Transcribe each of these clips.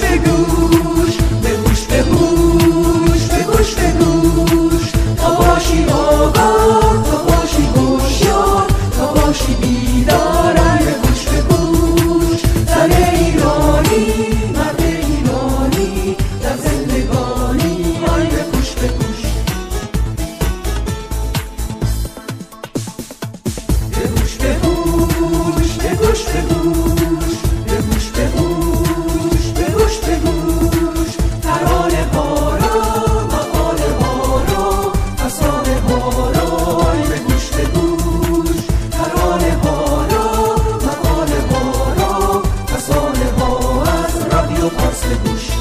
به گوش، به گوش به گوش، به گوش به گوش، تا باشی آگاه، تا باشی هوشیار، تا باشی بیدار. به گوش به گوش، زن ایرانی، مرد ایرانی، در زندگانی. به گوش به گوش، به گوش به گوش، به گوش به گوش، به گوش به گوش، به گوش به گوش، ترانه ها را، مقاله ها را، افسانه ها را. به گوش به گوش، ترانه ها را، مقاله ها را، افسانه ها از رادیو پارس. به گوش.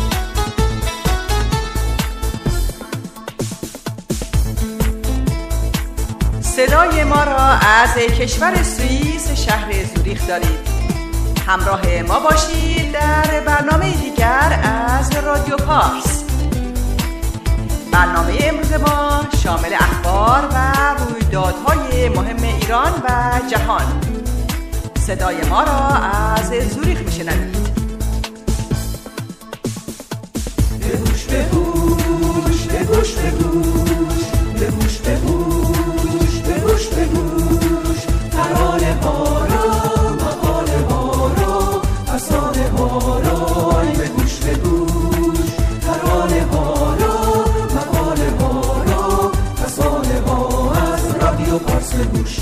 صدای ما را از کشور سوئیس شهر زوریخ دارید. همراه ما باشید در برنامه دیگر از رادیو پارس. برنامه امروز ما شامل اخبار و رویدادهای مهم ایران و جهان. صدای ما را از زوریخ میشنوید. به گوش به گوش، به گوش به گوش، به گوش به گوش، به گوش به گوش، ترانه ها را، مقاله ها را، افسانه ها را. به گوش به گوش، ترانه ها را، مقاله ها را، افسانه ها از رادیو پارس. به گوش.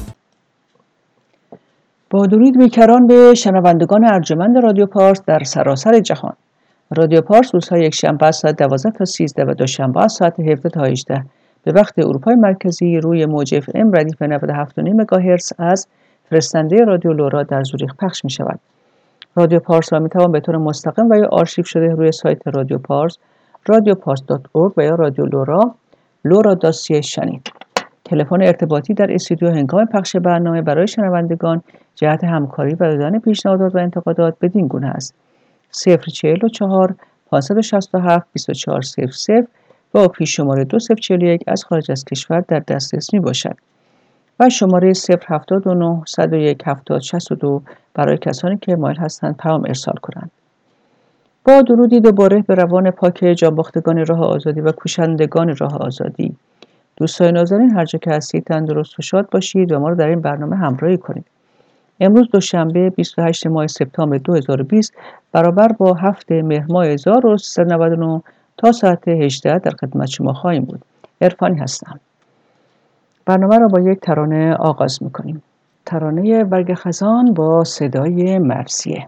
با درود بیکران به شنوندگان ارجمند رادیو پارس در سراسر جهان. رادیو پارس روزهای یکشنبه از ساعت 12 تا 13 و دوشنبه از ساعت 17 تا 18 به وقت اروپای مرکزی روی موج FM ردیف 97.5 مگاهرتز از فرستنده رادیو لورا در زوریخ پخش می شود. رادیو پارس را می توان به طور مستقیم و یا آرشیو شده روی سایت رادیو پارس radiopars.org و یا رادیو لورا lora.ca شنید. تلفن ارتباطی در استودیو هنگام پخش برنامه برای شنوندگان جهت همکاری و دادن پیشنهادات و انتقادات بدین گونه است: 044 567 2400 با پیش شماره 2041 از خارج از کشور در دسترس می باشد و شماره 079 101 7062 برای کسانی که مایل هستند پیام ارسال کنند. با درودی دوباره به روان پاک جانباختگان راه آزادی و کوشندگان راه آزادی. دوستان نازنین، هر جا که هستید تندرست و شاد باشید و ما را در این برنامه همراهی کنید. امروز دوشنبه 28 ماه سپتامبر 2020 برابر با 7 مهر ماه 1399 تا ساعت 18 در خدمت شما خواهیم بود. عرفانی هستم. برنامه را با یک ترانه آغاز می‌کنیم. ترانه برگ خزان با صدای مرثیه.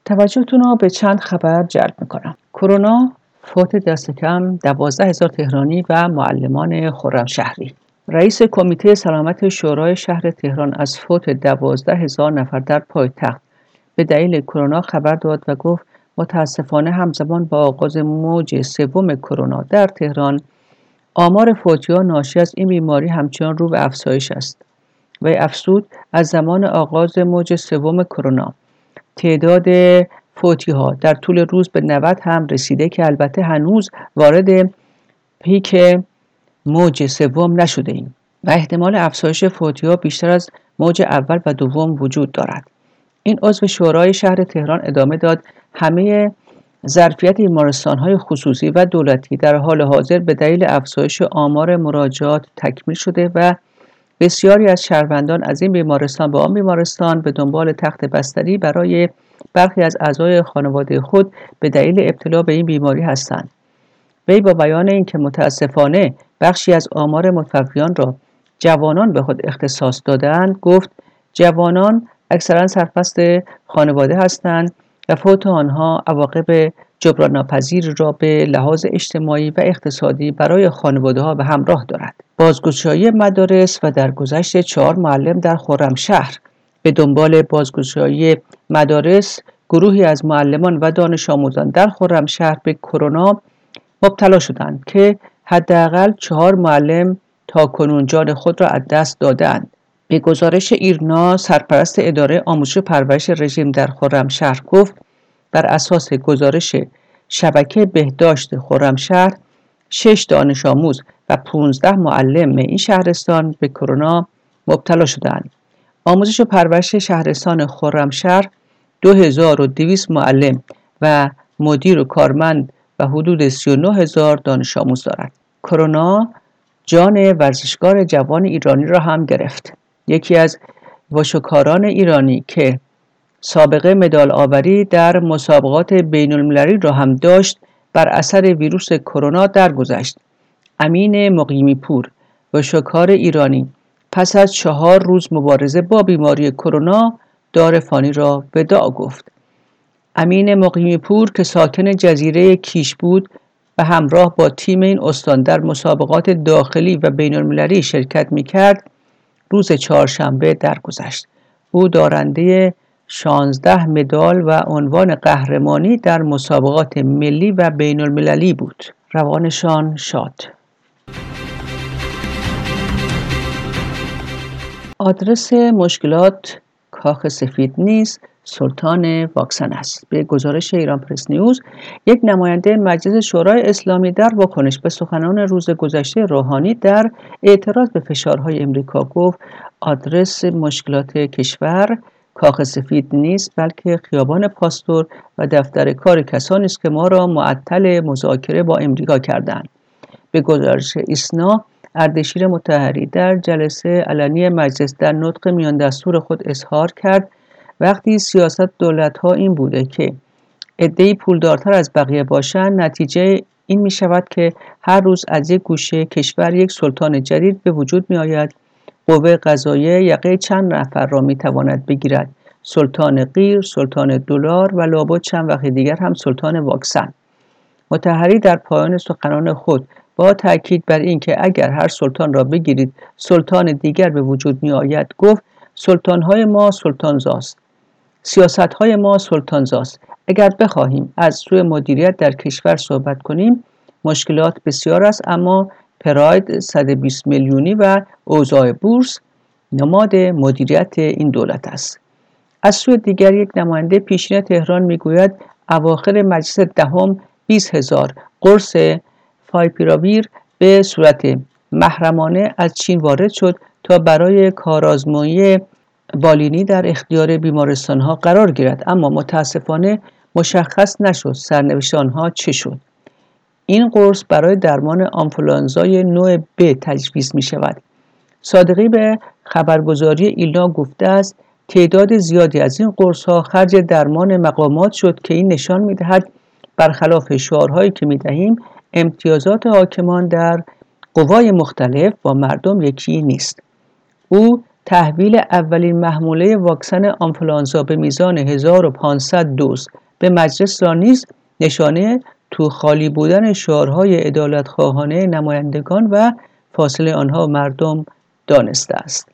توجهتون رو به چند خبر جلب میکنم. کرونا فوت دست کم 12,000 تهرانی و معلمان خرمشهری. رئیس کمیته سلامت شورای شهر تهران از فوت 12,000 نفر در پایتخت به دلیل کرونا خبر داد و گفت متاسفانه همزمان با آغاز موج سوم کرونا در تهران آمار فوتی‌ها ناشی از این بیماری همچنان رو به افزایش است. و افزود از زمان آغاز موج سوم کرونا تعداد فوتی‌ها در طول روز به 90 هم رسیده که البته هنوز وارد پیک موج سوم نشده ایم و احتمال افزایش فوتی‌ها بیشتر از موج اول و دوم وجود دارد. این عضو شورای شهر تهران ادامه داد همه ظرفیت بیمارستان‌های خصوصی و دولتی در حال حاضر به دلیل افزایش آمار مراجعات تکمیل شده و بسیاری از شهروندان از این بیمارستان به آن بیمارستان به دنبال تخت بستری برای برخی از اعضای خانواده خود به دلیل ابتلا به این بیماری هستند. وی با بیان اینکه متاسفانه بخشی از آمار متوفیان را جوانان به خود اختصاص دادند، گفت جوانان اکثرا سرپرست خانواده هستند و فوت آنها عواقب جبران ناپذیری را به لحاظ اجتماعی و اقتصادی برای خانواده‌ها به همراه دارد. بازگشایی مدارس و درگذشت 4 معلم در خرمشهر. به دنبال بازگشایی مدارس، گروهی از معلمان و دانش آموزان در خرمشهر به کرونا مبتلا شدند که حداقل 4 معلم تاکنون جان خود را از دست دادند. به گزارش ایرنا، سرپرست اداره آموزش و پرورش رژیم در خرمشهر گفت بر اساس گزارش شبکه بهداشت خرمشهر 6 دانش آموز و 15 معلم این شهرستان به کرونا مبتلا شدند. آموزش و پرورش شهرستان خرمشهر 2200 معلم و مدیر و کارمند و حدود 39,000 دانش آموز دارد. کرونا جان ورزشکار جوان ایرانی را هم گرفت. یکی از واشوکاران ایرانی که سابقه مدال آوری در مسابقات بین المللی را هم داشت بر اثر ویروس کرونا درگذشت. امین مقیمی پور واشوکار ایرانی پس از 4 روز مبارزه با بیماری کرونا دار فانی را وداع گفت. امین مقیمی پور که ساکن جزیره کیش بود و همراه با تیم این استان در مسابقات داخلی و بین المللی شرکت می‌کرد، روز چهارشنبه درگذشت. او دارنده 16 مدال و عنوان قهرمانی در مسابقات ملی و بین المللی بود. روانشان شاد. آدرس مشکلات کاخ سفید نیز سلطان واکسن است. به گزارش ایران پرس نیوز، یک نماینده مجلس شورای اسلامی در واکنش به سخنان روز گذشته روحانی در اعتراض به فشارهای امریکا گفت آدرس مشکلات کشور کاخ سفید نیست، بلکه خیابان پاستور و دفتر کار کسانی است که ما را معطل مذاکره با امریکا کردند. به گزارش ایسنا، اردشیر مطهری در جلسه علنی مجلس در نطق میان دستور خود اظهار کرد وقتی سیاست دولت‌ها این بوده که عده‌ای پولدارتر از بقیه باشند، نتیجه این می شود که هر روز از یک گوشه کشور یک سلطان جدید به وجود می آید. قوه قضاییه یقه چند نفر را می تواند بگیرد: سلطان غیر، سلطان دلار و لابد چند وقت دیگر هم سلطان واکسن. مطهری در پایان سخنان خود با تاکید بر اینکه اگر هر سلطان را بگیرید سلطان دیگر به وجود می آید گفت سلطان‌های ما سلطان‌زاست، سیاست‌های ما سلطان‌زاست. اگر بخواهیم از سوء مدیریت در کشور صحبت کنیم مشکلات بسیار است، اما پراید 120 میلیونی و اوضاع بورس نماد مدیریت این دولت است. از سوی دیگر یک نماینده پیشین تهران میگوید اواخر مجلس دهم 20,000 قرص فایپیراویر به صورت محرمانه از چین وارد شد تا برای کارآزمایی بالینی در اختیار بیمارستان‌ها قرار گیرد، اما متاسفانه مشخص نشد سرنوشت آنها چه شد. این قرص برای درمان آنفولانزای نوع ب تجویز می شود. صادقی به خبرگزاری ایلنا گفته است تعداد زیادی از این قرص‌ها خرج درمان مقامات شد که این نشان می‌دهد برخلاف شعارهایی که می‌دهیم امتیازات حاکمان در قوای مختلف با مردم یکی نیست. او تحویل اولین محموله واکسن آنفولانزا به میزان 1500 دوز به مجلس را نیز نشانه تو خالی بودن شعارهای عدالت‌خواهانه نمایندگان و فاصله آنها مردم دانسته است.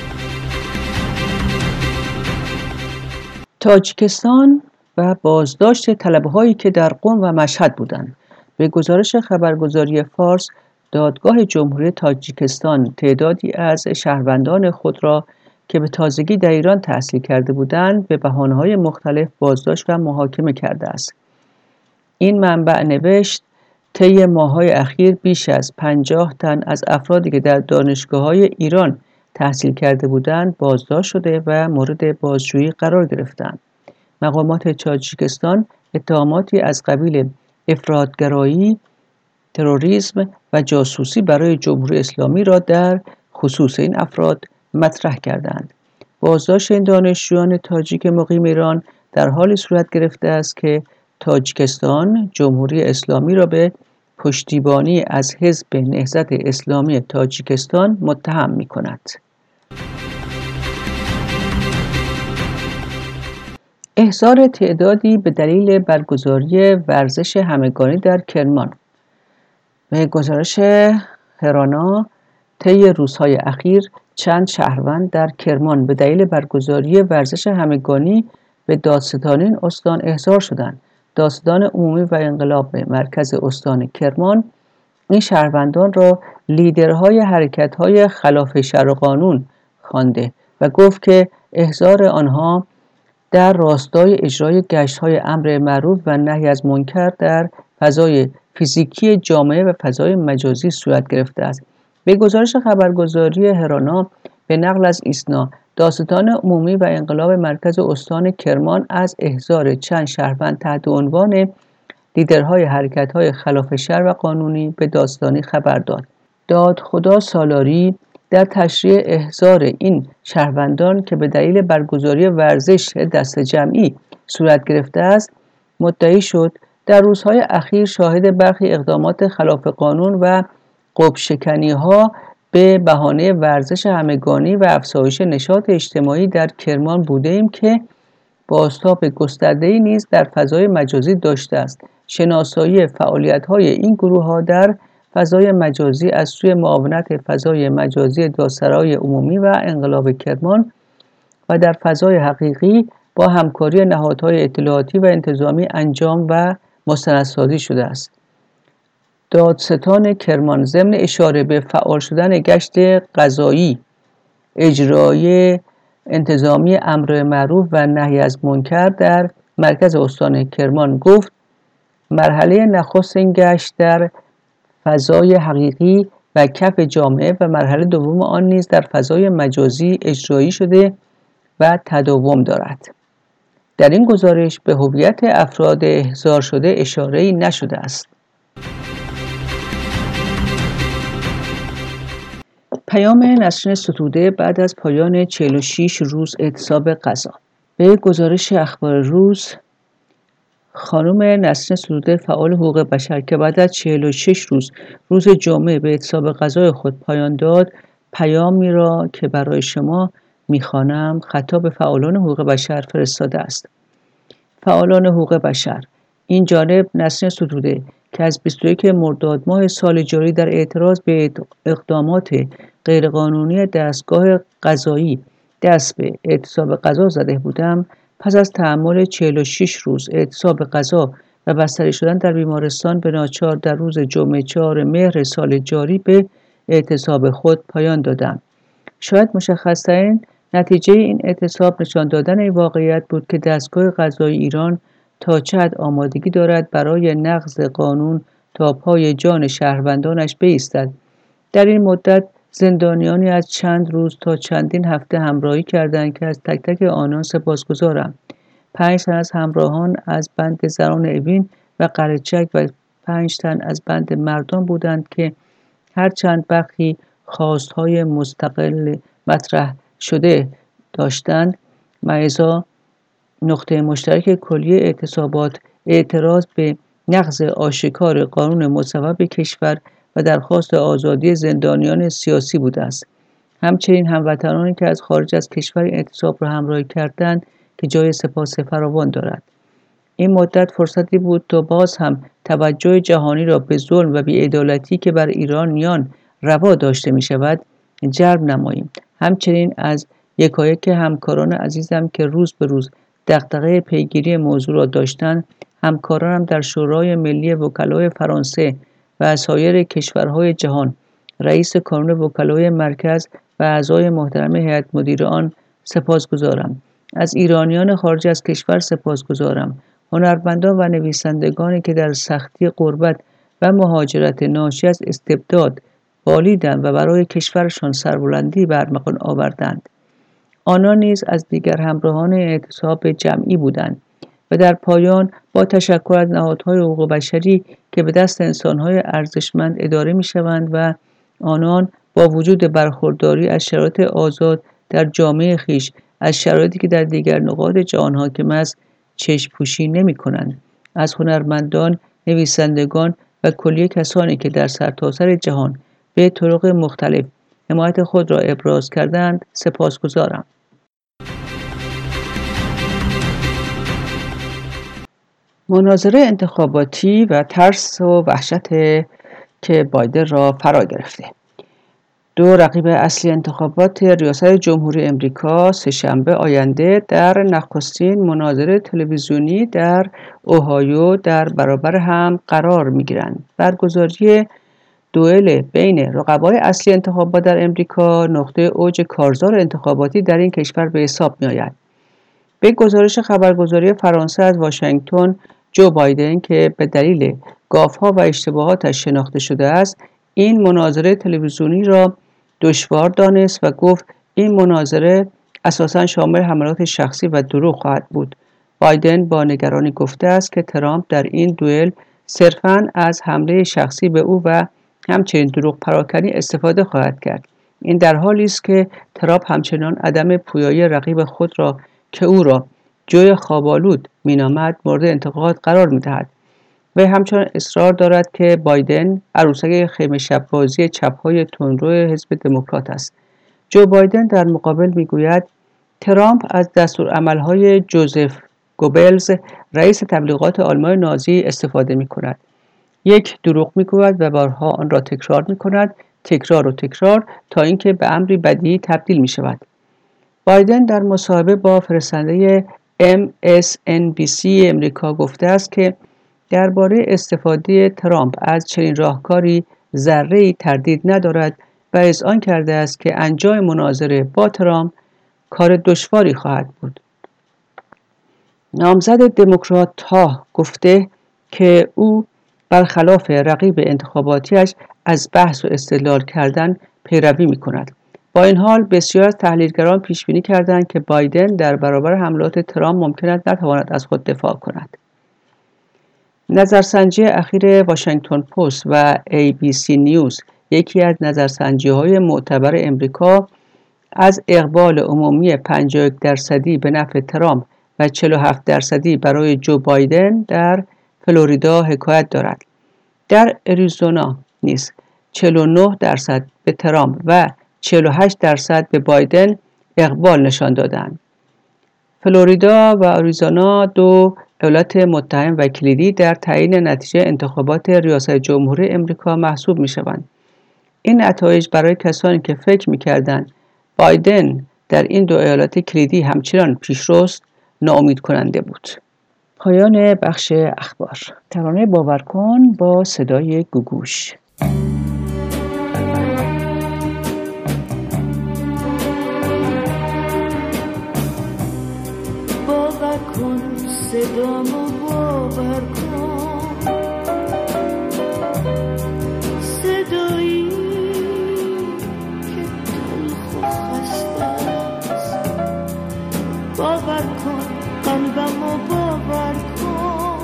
تاجیکستان و بازداشت طلبه‌هایی که در قم و مشهد بودند. به گزارش خبرگزاری فارس، دادگاه جمهوری تاجیکستان تعدادی از شهروندان خود را که به تازگی در ایران تحصیل کرده بودند به بهانه‌های مختلف بازداشت و محاکمه کرده است. این منبع نوشت طی ماه‌های اخیر بیش از 50 تن از افرادی که در دانشگاه‌های ایران تحصیل کرده بودند بازداشت شده و مورد بازجویی قرار گرفتند. مقامات تاجیکستان اتهاماتی از قبیل افراط‌گرایی، تروریسم و جاسوسی برای جمهوری اسلامی را در خصوص این افراد مطرح کردند. بازداشت این دانشجویان تاجیک مقیم ایران در حالی صورت گرفته است که تاجیکستان جمهوری اسلامی را به پشتیبانی از حزب نهضت اسلامی تاجیکستان متهم می‌کند. احضار تعدادی به دلیل برگزاری ورزش همگانی در کرمان. به گزارش هرانا، طی روزهای اخیر چند شهروند در کرمان به دلیل برگزاری ورزش همگانی به دادستانی استان احضار شدند. دادستان عمومی و انقلاب مرکز استان کرمان این شهروندان را لیدرهای حرکت‌های خلاف شرع و قانون خوانده و گفت که احضار آنها در راستای اجرای گشت‌های امر معروف و نهی از منکر در فضای فیزیکی جامعه و فضای مجازی صورت گرفته است. به گزارش خبرگزاری هرانا به نقل از ایسنا، دادستان عمومی و انقلاب مرکز استان کرمان از احضار چند شهروند تحت عنوان لیدرهای حرکت‌های خلاف شرع و قانونی به دادستانی خبر داد. دادخدا سالاری در تشریح احضار این شهروندان که به دلیل برگزاری ورزش دست جمعی صورت گرفته است مدعی شد در روزهای اخیر شاهد برخی اقدامات خلاف قانون و قبشکنی‌ها به بهانه ورزش همگانی و افزایش نشاط اجتماعی در کرمان بوده‌ایم که بازتاب گسترده‌ای نیز در فضای مجازی داشته است. شناسایی فعالیت‌های این گروه‌ها در فضای مجازی از سوی معاونت فضای مجازی دادسرای عمومی و انقلاب کرمان و در فضای حقیقی با همکاری نهادهای اطلاعاتی و انتظامی انجام و مستندسازی شده است. دادستان کرمان ضمن اشاره به فعال شدن گشت قضایی، اجرای انتظامی امر معروف و نهی از منکر در مرکز استان کرمان گفت مرحله نخست این گشت در فضای حقیقی و کف جامعه و مرحله دوم آن نیز در فضای مجازی اجرایی شده و تداوم دارد. در این گزارش به هویت افراد احضار شده اشاره‌ای نشده است. پیام نسرین ستوده بعد از پایان 46 روز اعتصاب غذا. به گزارش اخبار روز، خانم نسرین ستوده فعال حقوق بشر که بعد از 46 روز جمعه به اعتصاب غذای خود پایان داد، پیامی را که برای شما می‌خوانم خطاب فعالان حقوق بشر فرستاده است. فعالان حقوق بشر، این جانب نسرین ستوده که از 21 مرداد ماه سال جاری در اعتراض به اقدامات غیرقانونی دستگاه قضایی دست به اعتصاب غذا زده بودم، پس از تحمل 46 روز اعتصاب غذا و بستری شدن در بیمارستان به ناچار در روز جمعه 4 مهر سال جاری به اعتصاب خود پایان دادم. شاید مشخص‌ترین نتیجه این اعتصاب نشان دادن این واقعیت بود که دستگاه قضایی ایران تا چه حد آمادگی دارد برای نقض قانون تا پای جان شهروندانش بایستد. در این مدت زندانیانی از چند روز تا چندین هفته همراهی کردند که از تک تک آنان سپاسگزارم. 5 تن از همراهان از بند زنان اوین و قرچک و 5 تن از بند مردان بودند که هرچند برخی خواستهای مستقل مطرح شده داشتند، معضا نقطه مشترک کلی اعتصابات اعتراض به نقض آشکار قانون مصوب کشور و درخواست آزادی زندانیان سیاسی بوده است. همچنین هموطنانی که از خارج از کشور این اعتصاب را همراهی کردند که جای سپاس فراوان دارد. این مدت فرصتی بود تا باز هم توجه جهانی را به ظلم و بی‌عدالتی که بر ایرانیان روا داشته می شود جلب نماییم. همچنین از یکایک همکاران عزیزم که روز به روز دغدغه پیگیری موضوع را داشتند، همکارانم در شورای ملی وکلای فرانسه و سایر کشورهای جهان، رئیس کانون وکلای مرکز و اعضای محترم هیئت مدیره آن سپاسگزارم. از ایرانیان خارج از کشور سپاسگزارم. هنرمندان و نویسندگانی که در سختی غربت و مهاجرت ناشی از استبداد بالیدند و برای کشورشان سربلندی به ارمغان آوردند. آنان نیز از دیگر همراهان اعتصاب جمعی بودند. و در پایان با تشکر از نهادهای حقوق بشری که به دست انسانهای ارزشمند اداره می شوند و آنان با وجود برخورداری از شرایط آزاد در جامعه خیش از شرایطی که در دیگر نقاط جهان حاکم است چشم پوشی نمی کنند. از هنرمندان، نویسندگان و کلیه کسانی که در سرتاسر جهان به طرق مختلف حمایت خود را ابراز کردند سپاسگزارم. مناظره انتخاباتی و ترس و وحشت که بایدن را فرا گرفته. دو رقیب اصلی انتخابات ریاست جمهوری امریکا سه‌شنبه آینده در نخستین مناظره تلویزیونی در اوهایو در برابر هم قرار می‌گیرند. برگزاری دوئل بین رقبای اصلی انتخابات در امریکا نقطه اوج کارزار انتخاباتی در این کشور به حساب می‌آید. به گزارش خبرگزاری فرانسه از واشنگتن، جو بایدن که به دلیل گاف‌ها و اشتباهاتش شناخته شده است، این مناظره تلویزیونی را دشوار دانست و گفت این مناظره اساساً شامل حملات شخصی و دروغ خواهد بود. بایدن با نگرانی گفته است که ترامپ در این دوئل صرفاً از حمله شخصی به او و همچنین دروغ پراکنی استفاده خواهد کرد. این در حالی است که ترامپ همچنان عدم پویایی رقیب خود را که او را جوی خواب‌آلود مینامد مورد انتقاد قرار می‌دهد و همچنان اصرار دارد که بایدن عروسک خیمه شب بازی چپ‌های تندرو حزب دموکرات است. جو بایدن در مقابل میگوید ترامپ از دستورالعمل‌های جوزف گوبلز رئیس تبلیغات آلمان نازی استفاده می‌کند. یک دروغ میگوید و بارها آن را تکرار می‌کند، تکرار و تکرار تا اینکه به امری بدیهی تبدیل می‌شود. بایدن در مصاحبه با فرستنده MSNBC امریکا گفته است که درباره استفاده ترامپ از چنین راهکاری ذره‌ای تردید ندارد و اذعان کرده است که انجام مناظره با ترامپ کار دشواری خواهد بود. نامزد دموکرات تا گفته که او برخلاف رقیب انتخاباتیش از بحث و استدلال کردن پیروی می‌کند. با این حال بسیار از تحلیلگران پیش بینی کردند که بایدن در برابر حملات ترامپ ممکن است نتواند از خود دفاع کند. نظرسنجی اخیر واشنگتن پست و ABC نیوز، یکی از نظرسنجی‌های معتبر امریکا، از اقبال عمومی 51% به نفع ترامپ و 47% برای جو بایدن در فلوریدا حکایت دارد. در اریزونا نیز 49% به ترامپ و 48% به بایدن اقبال نشان دادند. فلوریدا و آریزونا دو ایالت متهم و کلیدی در تعیین نتیجه انتخابات ریاست جمهوری امریکا محسوب می‌شوند. این نتایج برای کسانی که فکر می‌کردند بایدن در این دو ایالت کلیدی همچنان پیشروست ناامید کننده بود. پایان بخش اخبار. ترانه باور کن با صدای گوگوش. باور کن صدامو باور کن، صدایی که تلخ و خسته است. باور کن قلبمو باور کن،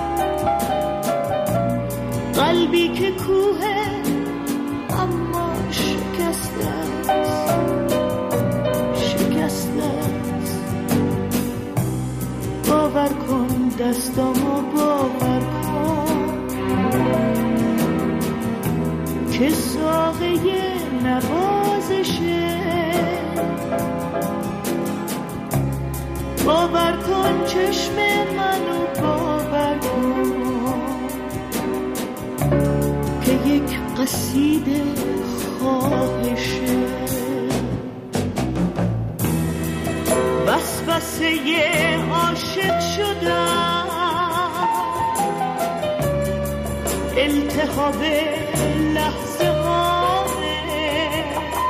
قلبی که کوه اما شکسته است، شکسته است. باور کن دستامو باور کن که ساقه نواز لرزشه. باور کن چشم منو، باور کن که یک قصیده خواهشه. وسوسه عاشق شدم، التهاب لحظه هامه،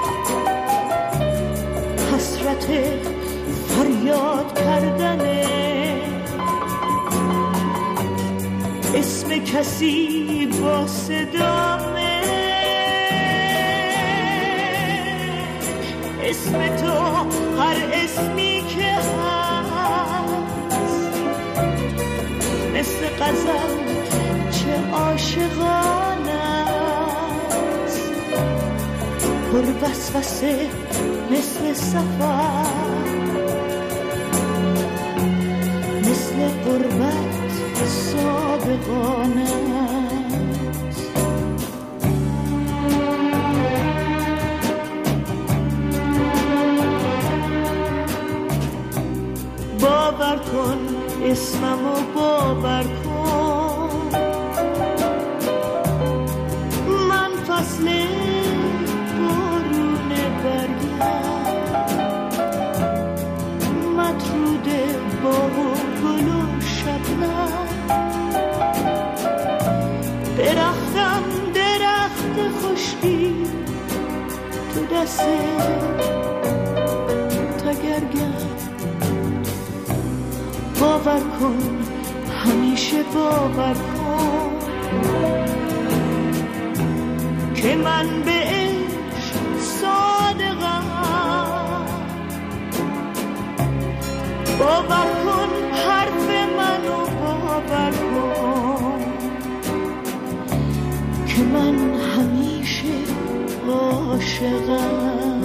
حسرت فریاد کردنه، اسم کسی با صدامه، اسم تو هر اسمی که هست، مثل غزل چه عاشقانه است، پر وسوسه مثل سفر، مثل غربت سابقانه است. باور کن اسممو، باور کن من فصل بارون برگم، مطرود باغ و گل و شبنم، درختم درخت خشکی تو دست تگرگم. باور کن همیشه باور کن که من به عشق صادقم. باور کن حرف منو، باور کن که من همیشه عاشقم.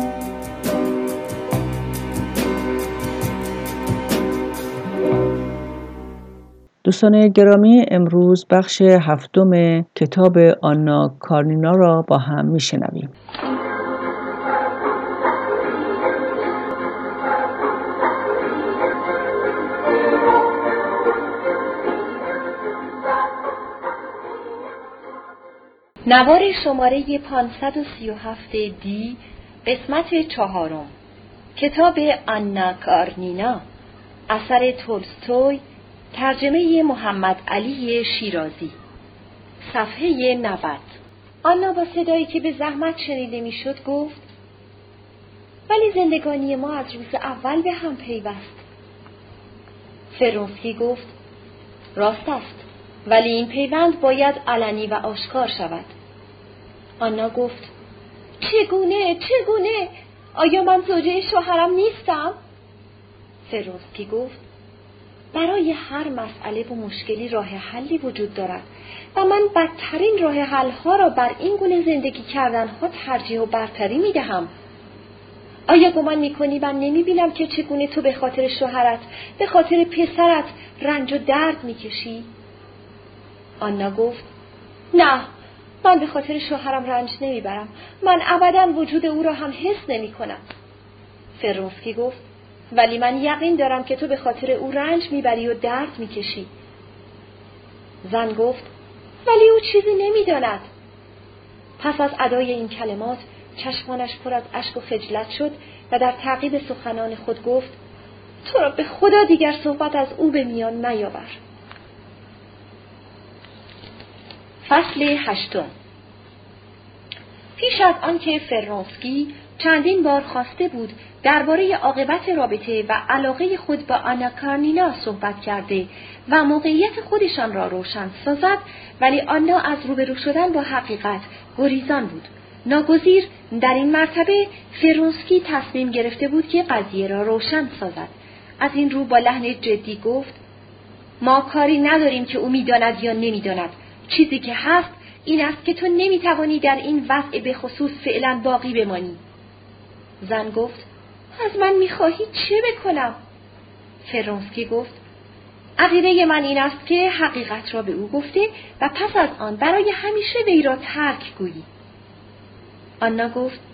دوستان گرامی، امروز بخش 7 کتاب آنا کارنینا را با هم میشنویم. نوار شماره 537 دی، قسمت 4، کتاب آنا کارنینا، اثر تولستوی، ترجمه محمد علی شیرازی، صفحه 90. آنا با صدایی که به زحمت شنیده میشد گفت: ولی زندگانی ما از روز اول به هم پیوست. فرونسکی گفت: راست است، ولی این پیوند باید علنی و آشکار شود. آنا گفت: چگونه؟ آیا من زوجه شوهرم نیستم؟ فرونسکی گفت: برای هر مسئله و مشکلی راه حلی وجود دارد و من بدترین راه حل‌ها را بر این گونه زندگی کردن‌ها ترجیح و برتری می‌دهم. آیا گمان می‌کنی من نمی‌بینم که چگونه تو به خاطر شوهرت، به خاطر پسرت رنج و درد می‌کشی؟ آنا گفت: نه، من به خاطر شوهرم رنج نمیبرم. من ابداً وجود او را هم حس نمی‌کنم. فرونسکی گفت: ولی من یقین دارم که تو به خاطر او رنج میبری و درد میکشی. زن گفت: ولی او چیزی نمیداند. پس از ادای این کلمات چشمانش پر از اشک و خجلت شد و در تعقیب سخنان خود گفت: تو را به خدا دیگر صحبت از او به میان نیاور. فصل 8. پیش از آنکه فرونسکی چندین بار خواسته بود درباره عاقبت رابطه و علاقه خود با آنا کارنینا صحبت کرده و موقعیت خودشان را روشن سازد، ولی آنا از روبرو شدن با حقیقت گریزان بود. ناگزیر در این مرتبه فرونسکی تصمیم گرفته بود که قضیه را روشن سازد. از این رو با لحن جدی گفت: ما کاری نداریم که او می‌داند یا نمی‌داند. چیزی که هست این است که تو نمی‌توانی در این وضع به خصوص فعلا باقی بمانی. زن گفت: از من می‌خواهی چه بکنم؟ فرونسکی گفت: عقیده من این است که حقیقت را به او گفته و پس از آن برای همیشه وی را ترک گویی. آنا گفت: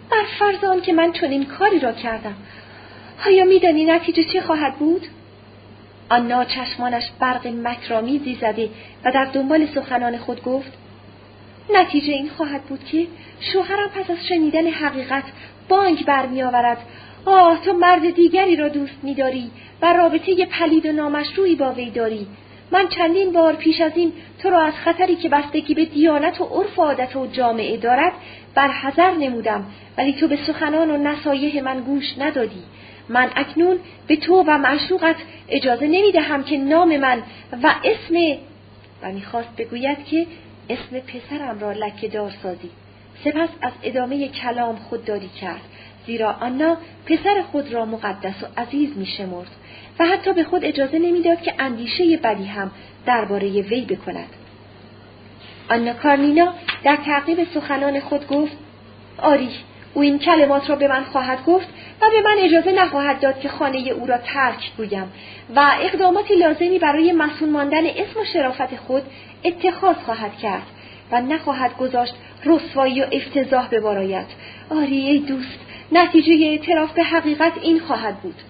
بر فرض آن که من چنین کاری را کردم، آیا می‌دانی نتیجه چه خواهد بود؟ آنا چشمانش برق مکرآمیزی زده و در دنبال سخنان خود گفت: نتیجه این خواهد بود که شوهرم پس از شنیدن حقیقت بانگ برمی آورد: آه، تو مرد دیگری را دوست می‌داری و رابطه پلید و نامشروعی با وی داری. من چندین بار پیش از این تو را از خطری که بستگی به دیانت و عرف و عادت و جامعه دارد برحذر نمودم، ولی تو به سخنان و نصایح من گوش ندادی. من اکنون به تو و معشوقت اجازه نمی‌دهم که نام من و می‌خواست بگوید که اسم پسرم را لکه‌دار سازی. سپس از ادامه کلام خودداری کرد، زیرا آنا پسر خود را مقدس و عزیز می‌شمرد و حتی به خود اجازه نمی‌داد که اندیشه بدی هم درباره وی بکند. آنا کارنینا در تعقیب سخنان خود گفت: آری، او این کلمات را به من خواهد گفت و به من اجازه نخواهد داد که خانه او را ترک گویم و اقداماتی لازمی برای مصون ماندن اسم و شرافت خود اتخاذ خواهد کرد و نخواهد گذاشت رسوایی و افتضاح به بار آید. آری ای دوست، نتیجه اعتراف به حقیقت این خواهد بود.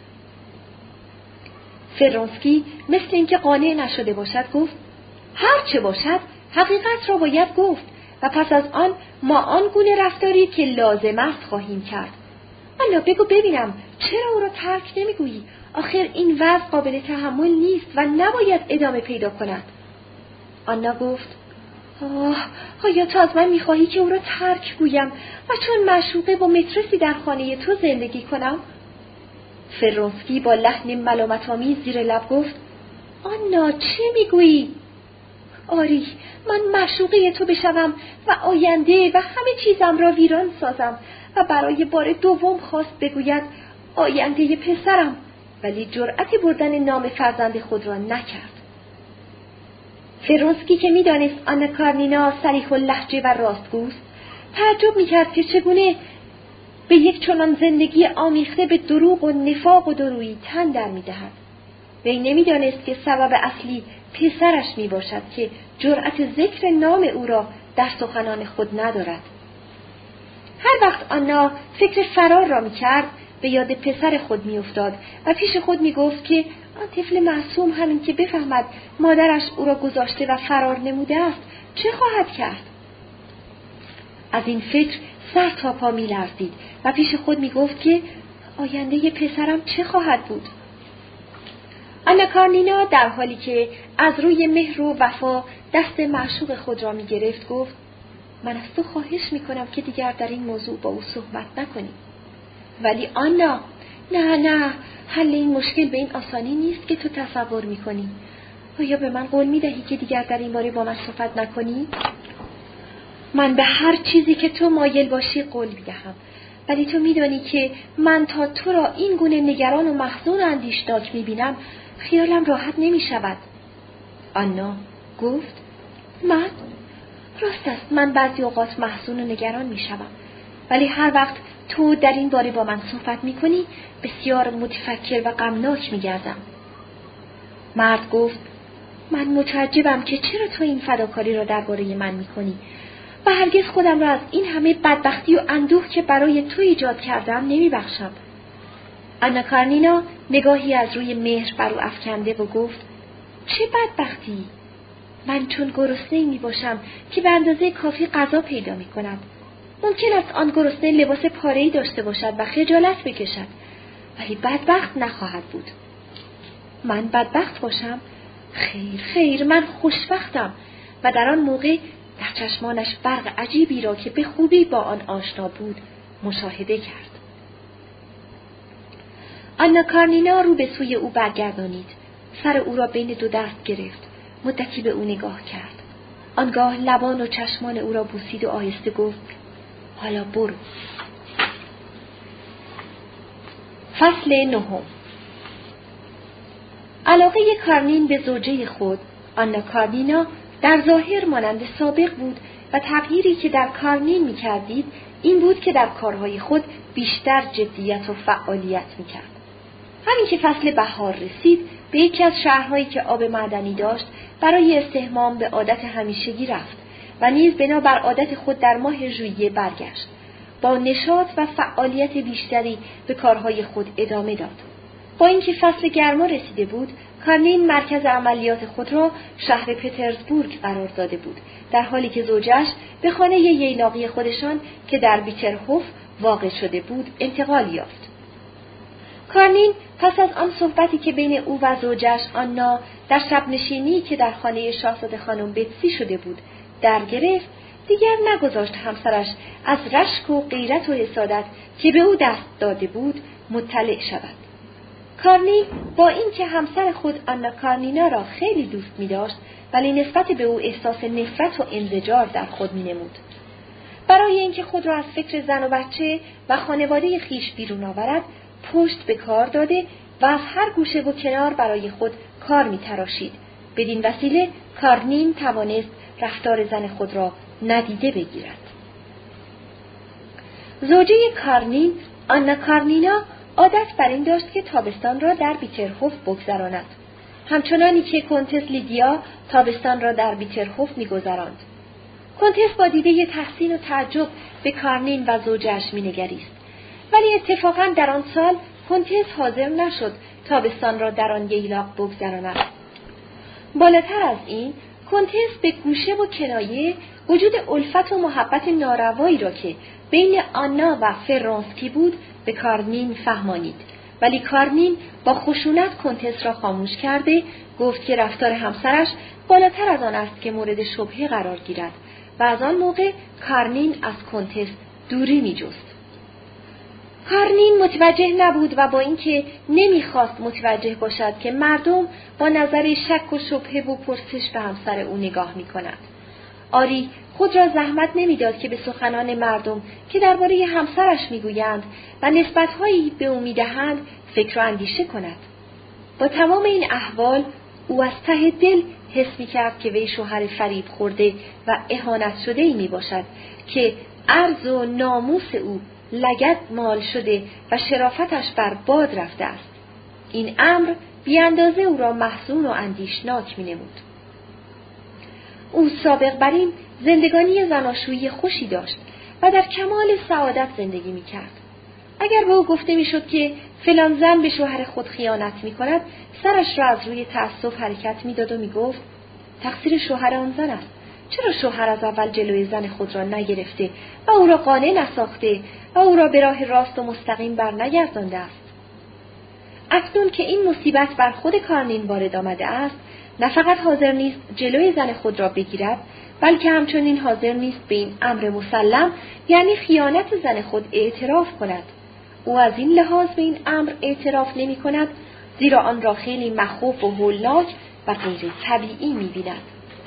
فرونسکی مثل اینکه قانع نشده باشد گفت: هر چه باشد حقیقت را باید گفت و پس از آن ما آن گونه رفتاری که لازم است خواهیم کرد. آنا بگو ببینم چرا او را ترک نمیگویی؟ آخر این وضع قابل تحمل نیست و نباید ادامه پیدا کند. آنا گفت: آیا تو از من میخواهی که او را ترک گویم و چون معشوقه با مترسی در خانه تو زندگی کنم؟ فرونسکی با لحن ملامت‌آمیز زیر لب گفت: آنا چه میگویی؟ آری، من معشوقه تو بشوم و آینده و همه چیزم را ویران سازم و برای بار دوم خواست بگوید آینده پسرم، ولی جرأت بردن نام فرزند خود را نکرد. فرونسکی که می‌دانست آنا کارنینا صریح اللهجه و راستگوست، تعجب می‌کرد که چگونه به یک چنان زندگی آمیخته به دروغ و نفاق و دورویی تن در می‌دهد. وی نمی‌دانست که سبب اصلی پسرش میباشد که جرأت ذکر نام او را در سخنان خود ندارد. هر وقت آنا فکر فرار را میکرد به یاد پسر خود میافتاد و پیش خود میگفت که آن طفل معصوم همین که بفهمد مادرش او را گذاشته و فرار نموده است چه خواهد کرد؟ از این فکر سر تا پا میلرزید و پیش خود میگفت که آینده پسرم چه خواهد بود؟ آنا کارنینا در حالی که از روی مهر و وفا دست معشوق خود را می گرفت گفت: من از تو خواهش می کنم که دیگر در این موضوع با او صحبت نکنی. ولی آنا، نه، حل این مشکل به این آسانی نیست که تو تصور می کنی. آیا به من قول می دهی که دیگر در این باره با من صحبت نکنی؟ من به هر چیزی که تو مایل باشی قول می دهم، ولی تو می دانی که من تا تو را این گونه نگران و محزون و اندیشناک می بینم خیالم راحت نمی شود. آنا گفت: من؟ راست است، من بعضی اوقات محزون و نگران می شوم، ولی هر وقت تو در این باره با من صحبت می کنی بسیار متفکر و غمناک می گردم. مرد گفت: من متعجبم که چرا تو این فداکاری را درباره من می کنی و هرگز خودم را از این همه بدبختی و اندوه که برای تو ایجاد کردم نمی بخشم. آنا کارنینا نگاهی از روی مهر بر او افکنده و گفت: چه بدبختی؟ من چون گرسنه‌ای می باشم که به اندازه کافی غذا پیدا می کند. ممکن است آن گرسنه لباس پاره‌ای داشته باشد و خجالت بکشد، ولی بدبخت نخواهد بود. من بدبخت باشم؟ خیر، من خوشبختم. و در آن موقع در چشمانش برق عجیبی را که به خوبی با آن آشنا بود مشاهده کرد. آنا کارنینا رو به سوی او برگردانید، سر او را بین دو دست گرفت، مدتی به او نگاه کرد. آنگاه لبان و چشمان او را بوسید و آهسته گفت: حالا برو. فصل 9. علاقه کارنین به زوجه خود، آنا کارنینا، در ظاهر مانند سابق بود و تغییری که در کارنین می‌کردید این بود که در کارهای خود بیشتر جدیت و فعالیت می‌کرد. همین که فصل بهار رسید به یکی از شهرهایی که آب معدنی داشت برای استحمام به عادت همیشگی رفت و نیز بنابر عادت خود در ماه ژوئیه برگشت. با نشاط و فعالیت بیشتری به کارهای خود ادامه داد. با اینکه فصل گرما رسیده بود، کارنین مرکز عملیات خود را شهر پترزبورگ قرار داده بود، در حالی که زوجش به خانه ییلاقی خودشان که در بیترهوف واقع شده بود انتقال یافت. کارنین پس از آن صحبتی که بین او و زوجش آنا در شب نشینی که در خانه شاهزاده خانم بتسی شده بود در گرفت، دیگر نگذاشت همسرش از رشک و غیرت و حسادت که به او دست داده بود مطلع شود. کارنین با اینکه همسر خود آنا کارنینا را خیلی دوست می داشت، ولی نسبت به او احساس نفرت و انزجار در خود می نمود. برای اینکه خود را از فکر زن و بچه و خانواده خیش بیرون آورد، پشت به کار داده و از هر گوشه و کنار برای خود کار می تراشید. بدین وسیله کارنین توانست رفتار زن خود را ندیده بگیرد. زوجه کارنین، آنا کارنینا، عادت بر این داشت که تابستان را در بیترهوف بگذراند، همچنانی که کنتس لیدیا تابستان را در بیترهوف می‌گذراند. کنتس با دیده تحسین و تعجب به کارنین و زوجش می‌نگریست، ولی اتفاقاً در آن سال کنتس حاضر نشد تابستان را در آن ییلاق بگذراند. بالاتر از این، کنتس به گوشه و کنایه وجود الفت و محبت ناروایی را که بین آنا و فرانسکی بود به کارنین فهمانید، ولی کارنین با خشونت کنتس را خاموش کرده گفت که رفتار همسرش بالاتر از آن است که مورد شبهه قرار گیرد و از آن موقع کارنین از کنتس دوری می جست. کارنین متوجه نبود و با اینکه نمیخواست متوجه باشد که مردم با نظر شک و شبهه و پرسش به همسر او نگاه می کند. آری خود را زحمت نمیداد که به سخنان مردم که درباره همسرش میگویند و نسبت‌هایی به او میدهند فکر و اندیشه کند. با تمام این احوال او از ته دل حس می‌کرد که وی شوهر فریب خورده و اهانت شده‌ای میباشد که عرض و ناموس او لگد مال شده و شرافتش بر باد رفته است. این امر بی اندازه او را محزون و اندیشناک می‌نمود. او سابق بر این زندگانی زناشویی خوشی داشت و در کمال سعادت زندگی می‌کرد. اگر به او گفته می‌شد که فلان زن به شوهر خود خیانت می‌کند، سرش را از روی تأسف حرکت می‌داد و می‌گفت تقصیر شوهر آن زن است. چرا شوهر از اول جلوی زن خود را نگرفته و او را قانع نساخته و او را به راه راست و مستقیم برنگردانده است؟ اکنون که این مصیبت بر خود کارنین وارد آمده است، نه فقط حاضر نیست جلوی زن خود را بگیرد، بلکه همچنین حاضر نیست به این امر مسلم یعنی خیانت زن خود اعتراف کند. او از این لحاظ به این امر اعتراف نمی کند زیرا آن را خیلی مخوف و هولناک و غیر طبیعی می بیند.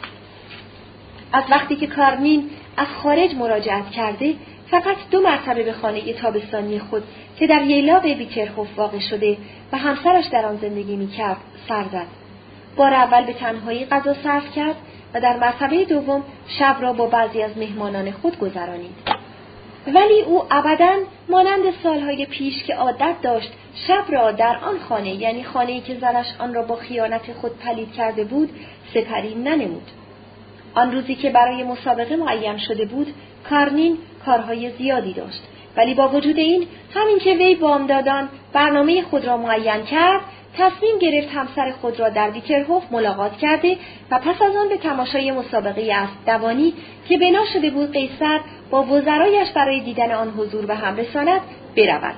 از وقتی که کارنین از خارج مراجعت کرده، فقط 2 مرتبه به خانه تابستانی خود که در ییلاق بیترهوف واقع شده و همسرش در آن زندگی می کرد سر زد. بار اول به تنهایی غذا صرف کرد و در مرتبه دوم شب را با بعضی از مهمانان خود گذرانید. ولی او ابداً مانند سالهای پیش که عادت داشت شب را در آن خانه، یعنی خانه‌ای که زنش آن را با خیانت خود پلید کرده بود، سپری ننمود. آن روزی که برای مسابقه معین شده بود، کارنین کارهای زیادی داشت، ولی با وجود این، همین که وی بامدادان برنامه خود را معین کرد، تصمیم گرفت همسر خود را در بیترهوف ملاقات کرده و پس از آن به تماشای مسابقه اسب دوانی که بنا شده بود قیصر با وزرایش برای دیدن آن حضور به هم رساند برود.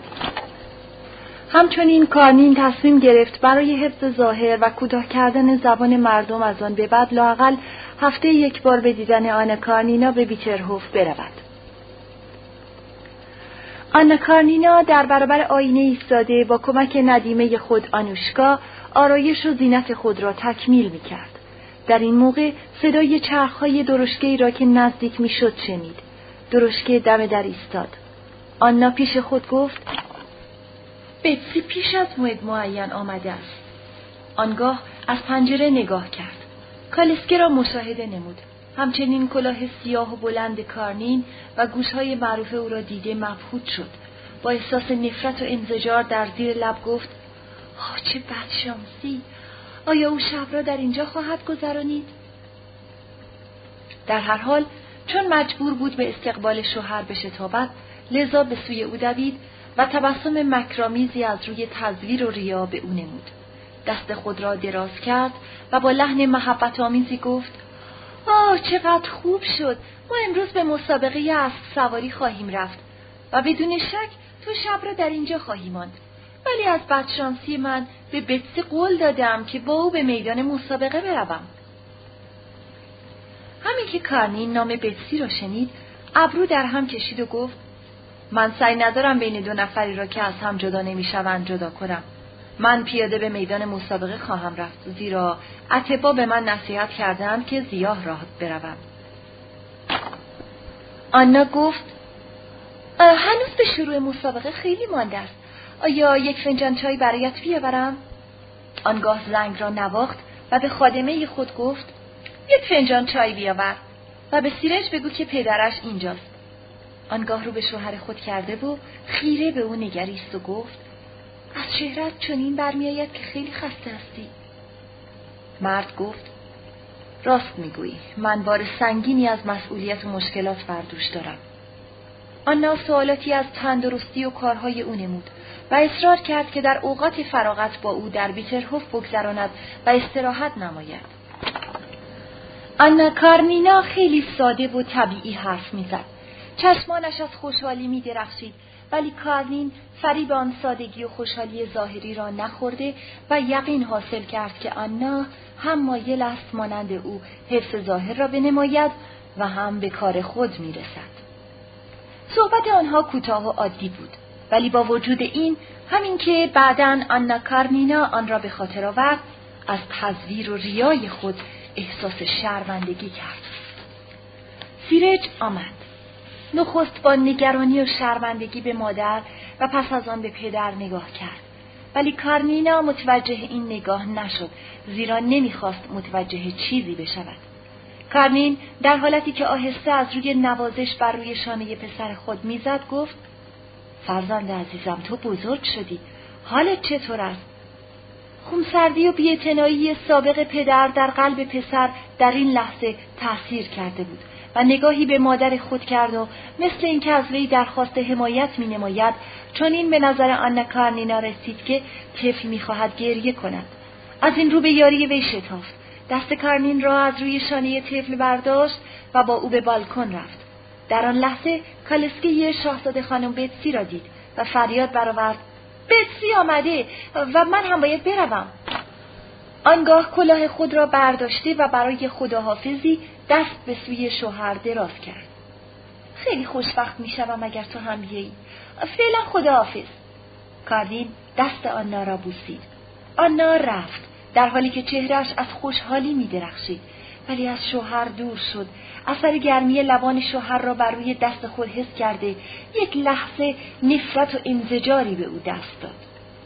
همچنین کارنین تصمیم گرفت برای حفظ ظاهر و کوتاه کردن زبان مردم از آن به بعد لااقل هفته 1 بار به دیدن آنا کارنینا به بیترهوف برود. آنا کارنینا در برابر آینه ایستاده با کمک ندیمه خود آنوشکا آرایش و زینت خود را تکمیل می‌کرد. در این موقع صدای چرخ‌های درشکه‌ای را که نزدیک می‌شد شنید. درشکه دم در ایستاد. آنا پیش خود گفت: بتسی پیش از موعد معین آمده است. آنگاه از پنجره نگاه کرد. کالسکه را مشاهده نمود. همچنین کلاه سیاه و بلند کارنین و گوشهای معروف او را دیده مبهوت شد. با احساس نفرت و انزجار در زیر لب گفت: چه بدشانسی! آیا او شب را در اینجا خواهد گذرانید؟ در هر حال چون مجبور بود به استقبال شوهر بشتابد، لذا به سوی او دوید و تبسم مکرآمیزی از روی تزویر و ریا به او نمود. دست خود را دراز کرد و با لحن محبت آمیزی گفت: آه چقدر خوب شد. ما امروز به مسابقه اسب سواری خواهیم رفت و بدون شک تو شب را در اینجا خواهی ماند. ولی از بدشانسی من به بتسی قول دادم که با او به میدان مسابقه بروم. همین که کارنین نام بتسی را شنید، ابرو در هم کشید و گفت: من سعی ندارم بین دو نفری را که از هم جدا نمیشوند جدا کنم. من پیاده به میدان مسابقه خواهم رفت، زیرا اطباء به من نصیحت کردند که زیاه راه بروم. آنا گفت: هنوز به شروع مسابقه خیلی مانده است. آیا یک فنجان چای برایت بیاورم؟ آنگاه زنگ را نواخت و به خادمه خود گفت: یک فنجان چای بیاور و به سیرج بگو که پدرش اینجاست. آنگاه رو به شوهر خود کرده و خیره به او نگریست و گفت: از چهره‌ات چنین برمی‌آید که خیلی خسته هستی. مرد گفت: راست میگویی، من بار سنگینی از مسئولیت و مشکلات بر دوش دارم. آنا سوالاتی از تندرستی و کارهای او نمود و اصرار کرد که در اوقات فراغت با او در بیترهوف بگذراند و استراحت نماید. آنا کارنینا خیلی ساده و طبیعی حرف میزد. چشمانش از خوشحالی می‌درخشید، ولی کارنین فریب آن سادگی و خوشحالی ظاهری را نخورده و یقین حاصل کرد که آنا هم مایل است مانند او حفظ ظاهر را بنماید و هم به کار خود میرسد. صحبت آنها کوتاه و عادی بود، ولی با وجود این، همین که بعداً آنا کارنینا آن را به خاطر آورد، از تزویر و ریای خود احساس شرمندگی کرد. سیرج آمد. نخست با نگرانی و شرمندگی به مادر و پس از آن به پدر نگاه کرد. ولی کارنینا متوجه این نگاه نشد، زیرا نمیخواست متوجه چیزی بشود. کارنین در حالتی که آهسته از روی نوازش بر روی شانه پسر خود میزد گفت: فرزند عزیزم، تو بزرگ شدی. حالت چطور است؟ خونسردی و بی‌اعتنایی سابق پدر در قلب پسر در این لحظه تأثیر کرده بود و نگاهی به مادر خود کرد و مثل اینکه از وی درخواست حمایت می‌نماید، چون این به نظر آنا کارنینا رسید که طفل می‌خواهد گریه کند. از این رو به یاری وی شتافت. دست کارنین را از روی شانه طفل برداشت و با او به بالکن رفت. در آن لحظه کالسکه شاهزاده خانم بتسی را دید و فریاد برآورد: بتسی آمده و من هم باید بروم. آنگاه کلاه خود را برداشته و برای خداحافظی دست به سوی شوهر دراز کرد. خیلی خوشبخت میشوم اگر تو هم بیایی. فعلا خداحافظ. کارنین دست آنا را بوسید. آنا رفت در حالی که چهرهش از خوشحالی می‌درخشید، ولی از شوهر دور شد. اثر گرمی لبان شوهر را بر روی دست خود حس کرده، یک لحظه نفرت و انزجاری به او دست داد.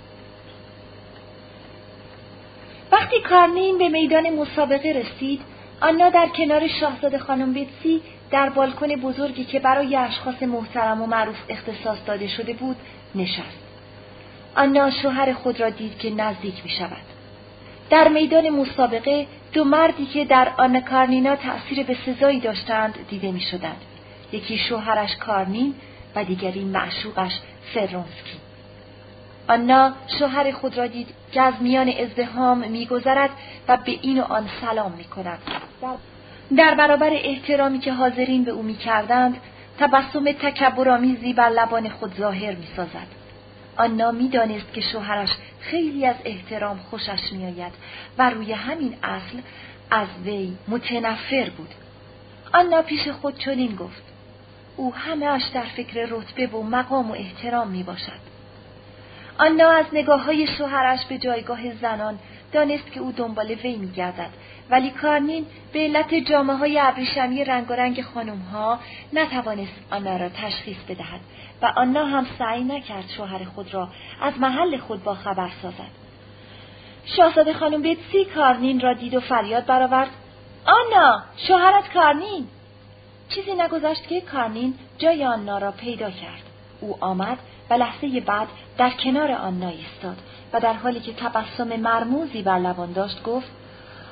وقتی کارنین به میدان مسابقه رسید، آنا در کنار شاهزاده خانم بتسی در بالکن بزرگی که برای اشخاص محترم و معروف اختصاص داده شده بود نشست. آنا شوهر خود را دید که نزدیک می شود. در میدان مسابقه دو مردی که در آنا کارنینا تأثیر بسزایی داشتند دیده می شدند. یکی شوهرش کارنین و دیگری معشوقش فرونسکی. آنا شوهر خود را دید که از میان ازدحام می‌گذرد و به این و آن سلام می‌کند. در برابر احترامی که حاضرین به او می‌کردند، تبسم تکبرآمیزی بر لبان خود ظاهر می‌سازد. آنا می‌دانست که شوهرش خیلی از احترام خوشش می‌آید و روی همین اصل از وی متنفر بود. آنا پیش خود چنین گفت: او همه‌اش در فکر رتبه و مقام و احترام می‌باشد. آنا از نگاه‌های شوهرش به جایگاه زنان دانست که او دنبال وی می‌گردد، ولی کارنین به علت جامه‌های ابریشمی رنگارنگ خانم‌ها نتوانست آنا را تشخیص بدهد و آنا هم سعی نکرد شوهر خود را از محل خود باخبر سازد. شاهزاده خانم بتسی کارنین را دید و فریاد برآورد: آنا، شوهرت کارنین! چیزی نگذشت که کارنین جای آنا را پیدا کرد. او آمد و لحظه بعد در کنار آنا ایستاد و در حالی که تبسم مرموزی بر لبان داشت گفت: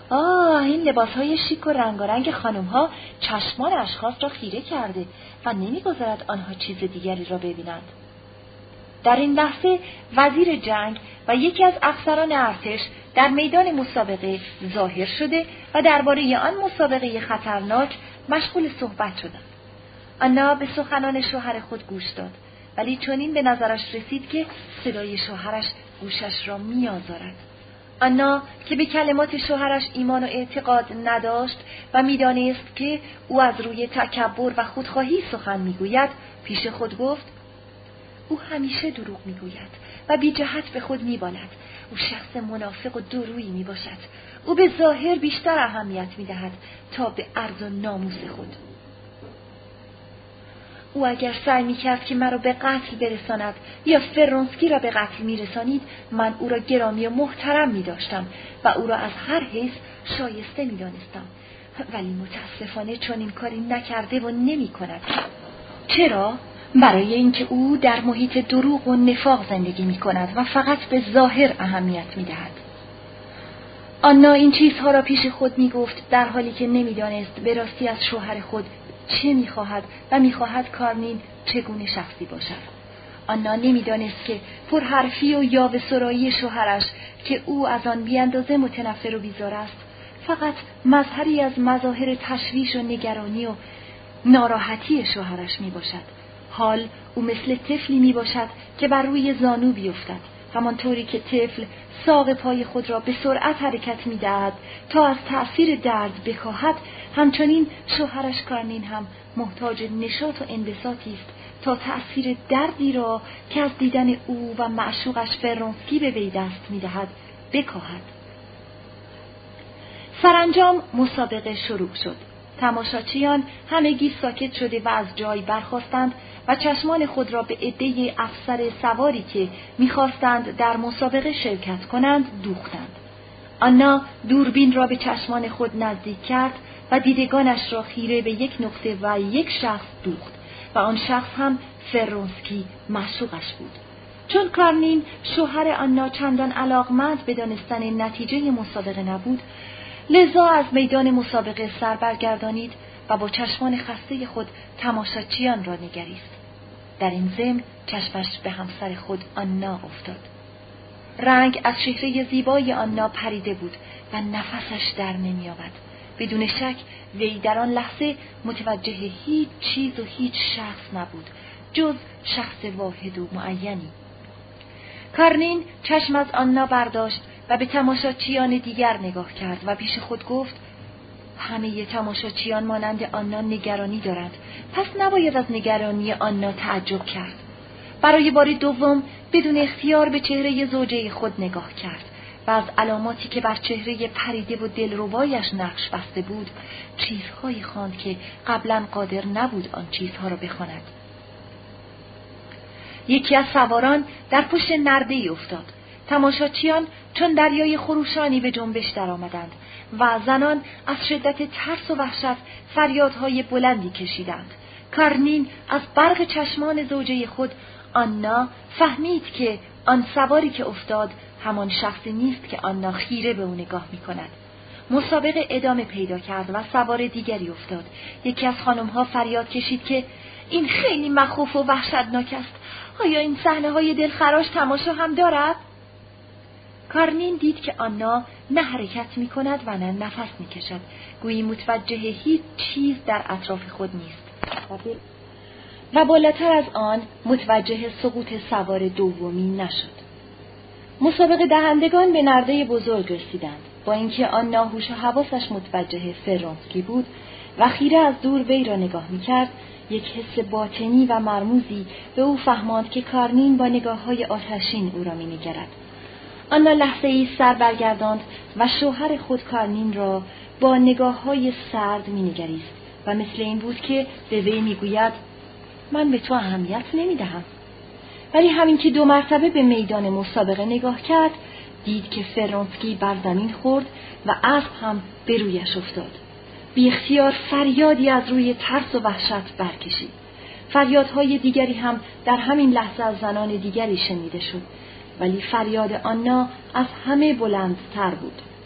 این لباسهای شیک و رنگارنگ خانم‌ها چشمان اشخاص را خیره کرده و نمی‌گذارد آنها چیز دیگری را ببینند. در این لحظه وزیر جنگ و یکی از افسران ارتش در میدان مسابقه ظاهر شده و درباره آن مسابقه خطرناک مشغول صحبت شدند. آنا به سخنان شوهر خود گوش داد، ولی چنین به نظرش رسید که صدای شوهرش گوشش را می‌آزارد. آنا که به کلمات شوهرش ایمان و اعتقاد نداشت و می‌دانست که او از روی تکبر و خودخواهی سخن می‌گوید، پیش خود گفت: او همیشه دروغ می‌گوید و بی جهت به خود می‌بالد. او شخص منافق و دورویی می‌باشد. او به ظاهر بیشتر اهمیت می‌دهد تا به عرض و ناموس خود. او اگر سعی می‌کرد که مرا به قتل برساند یا فرونسکی را به قتل می‌رسانید، من او را گرامی و محترم می‌داشتم و او را از هر حیث شایسته می‌دانستم. ولی متاسفانه چنین کاری نکرده و نمی‌کند. چرا؟ برای اینکه او در محیط دروغ و نفاق زندگی می‌کند و فقط به ظاهر اهمیت می‌دهد. آنا این چیزها را پیش خود می‌گفت در حالی که نمی‌دانست به راستی از شوهر خود چه می‌خواهد و می‌خواهد کارنین چگونه شخصی باشد. آنا نمی‌دانست که پرحرفی و یاوه سرایی شوهرش که او از آن بی‌اندازه متنفر و بیزار است، فقط مظهری از مظاهر تشویش و نگرانی و ناراحتی شوهرش می‌باشد. حال او مثل طفلی می‌باشد که بر روی زانو بیفتد، همانطوری که طفل ساق پای خود را به سرعت حرکت می‌دهد تا از تأثیر درد بکاهد، همچنین شوهرش کارنین هم محتاج نشاط و انبساطی است تا تأثیر دردی را که از دیدن او و معشوقش فرونسکی به وی دست می‌دهد بکاهد. سرانجام مسابقه شروع شد. تماشاچیان همگی ساکت شده و از جای برخاستند و چشمان خود را به عده افسر سواری که می‌خواستند در مسابقه شرکت کنند دوختند. آنا دوربین را به چشمان خود نزدیک کرد و دیدگانش را خیره به یک نقطه و یک شخص دوخت و آن شخص هم فرونسکی معشوقش بود. چون کارنین شوهر آنا چندان علاقمند به دانستن نتیجه مسابقه نبود، لذا از میدان مسابقه سر برگردانید و با چشمان خسته خود تماشاچیان را نگریست. در این ضمن چشمش به همسر خود آنا افتاد. رنگ از چهره زیبای آنا پریده بود و نفسش در نمی‌آمد. بدون شک وی در آن لحظه متوجه هیچ چیز و هیچ شخص نبود جز شخص واحد و معینی. کارنین چشم از آنا برداشت و به تماشاچیان دیگر نگاه کرد و پیش خود گفت: همه تماشاچیان مانند آنا نگرانی دارند، پس نباید از نگرانی آنا تعجب کرد. برای بار دوم بدون اختیار به چهره زوجه خود نگاه کرد و از علاماتی که بر چهره پریده و دلربایش نقش بسته بود چیزهایی خواند که قبلا قادر نبود آن چیزها را بخواند. یکی از سواران در پشت نرده‌ای افتاد. تماشاچیان چون دریای خروشانی به جنبش درآمدند و زنان از شدت ترس و وحشت فریادهای بلندی کشیدند. کارنین از برق چشمان زوجه خود آنا فهمید که آن سواری که افتاد همان شخصی نیست که آنا خیره به او نگاه می‌کند. مسابقه ادامه پیدا کرد و سوار دیگری افتاد. یکی از خانم‌ها فریاد کشید که این خیلی مخوف و وحشتناک است. آیا این صحنه‌های دلخراش تماشا هم دارد؟ کارنین دید که آنا نه حرکت می‌کند و نه نفس می‌کشد، گویی متوجه هیچ چیز در اطراف خود نیست. و بالاتر از آن متوجه سقوط سوار دومی نشد. مسابقه دهندگان به نرده بزرگ رسیدند. با اینکه آنا هوش و حواسش متوجه فرونسکی بود و خیره از دور وی را نگاه می‌کرد، یک حس باطنی و مرموزی به او فهماند که کارنین با نگاه‌های آتشین او را می‌نگرد. آنا لحظه‌ای سر برگرداند و شوهر خود کارنین را با نگاه‌های سرد می‌نگریست و مثل این بود که به وی می‌گوید من به تو اهمیت نمی‌دهم. ولی همین که 2 مرتبه به میدان مسابقه نگاه کرد، دید که فرونسکی بر زمین خورد و اسب هم به رویش افتاد. بی اختیار فریادی از روی ترس و وحشت برکشید. فریادهای دیگری هم در همین لحظه از زنان دیگری شنیده شد، ولی فریاد آنا از همه بلندتر بود.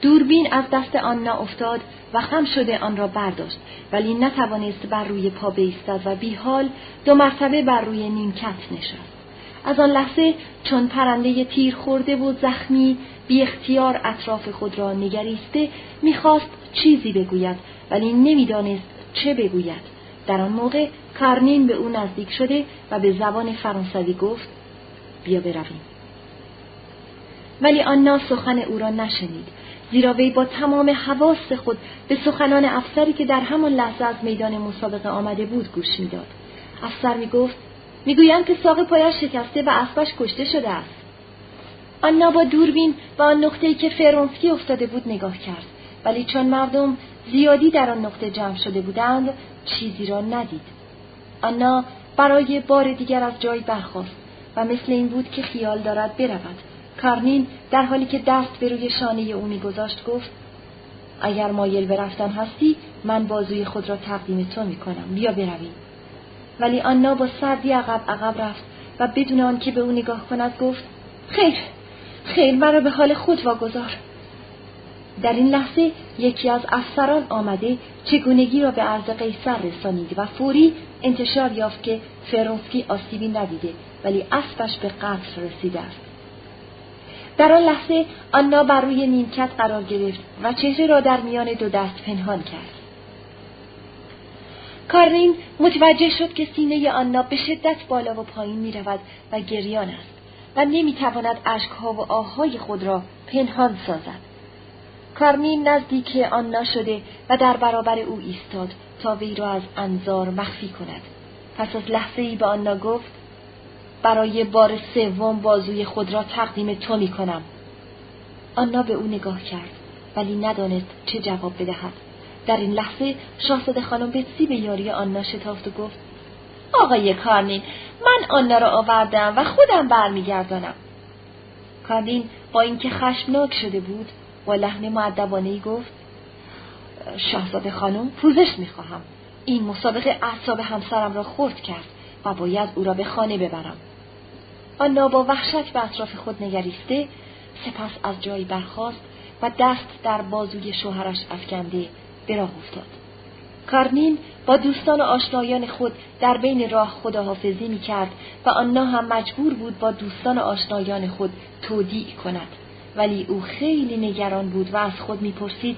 دوربین از دست آنا افتاد و خم شده آن را برداشت، ولی نتوانست بر روی پا بایستد و بیحال 2 مرتبه بر روی نیمکت نشست. از آن لحظه چون پرنده تیر خورده و زخمی بی اختیار اطراف خود را نگریسته می‌خواست چیزی بگوید، ولی نمی‌دانست چه بگوید. در آن موقع کارنین به او نزدیک شده و به زبان فرانسوی گفت: بیا برویم. ولی آنا سخن او را نشنید، زیرا وی با تمام حواس خود به سخنان افسری که در همان لحظه از میدان مسابقه آمده بود گوش می‌داد. افسر می‌گفت: می‌گویند که ساق پایش شکسته و اسبش کشته شده است. آنا با دوربین به آن نقطه‌ای که فرانسکی افتاده بود نگاه کرد، ولی چون مردم زیادی در آن نقطه جمع شده بودند چیزی را ندید. آنا برای بار دیگر از جای برخاست و مثل این بود که خیال دارد برود. کارنین در حالی که دست به روی شانه او می‌گذاشت گفت: اگر مایل به رفتن هستی من بازوی خود را تقدیم تو می‌کنم، بیا برویم. ولی آنا با سردی عقب رفت و بدون آنکه به او نگاه کند گفت: خیر مرا به حال خود واگذار. در این لحظه یکی از افسران آمده چگونگی را به عرض قیصر رسانید و فوری انتشار یافت که فرانسکی آسیبی ندیده ولی اسبش به قتل رسیده است. در آن لحظه آنا بر روی نیمکت قرار گرفت و چهره را در میان 2 دست پنهان کرد. کارنین متوجه شد که سینه آنا به شدت بالا و پایین می رود و گریان است و نمی تواند اشکها و آههای خود را پنهان سازد. کارنین نزدیک آنا شده و در برابر او ایستاد تا وی را از انظار مخفی کند. پس از لحظه‌ای به آنا گفت: برای بار 3 بازوی خود را تقدیم تو می کنم. آنا به او نگاه کرد ولی ندانست چه جواب بدهد. در این لحظه شاهزاده خانم بتسی به یاری آنا شتافت و گفت: آقای کارنین، من آنا را آوردم و خودم برمیگردانم. کارنین با اینکه خشمناک شده بود با لحن مؤدبانه‌ای گفت: شاهزاده خانم، پوزش می‌خواهم. این مسابقه اعصاب همسرم را خرد کرد و باید او را به خانه ببرم. آنا با وحشت به اطراف خود نگریسته سپس از جایی برخاست و دست در بازوی شوهرش افکنده به راه افتاد. کارنین با دوستان و آشنایان خود در بین راه خداحافظی می‌کرد و آنا هم مجبور بود با دوستان و آشنایان خود تودیع کند. ولی او خیلی نگران بود و از خود می‌پرسید: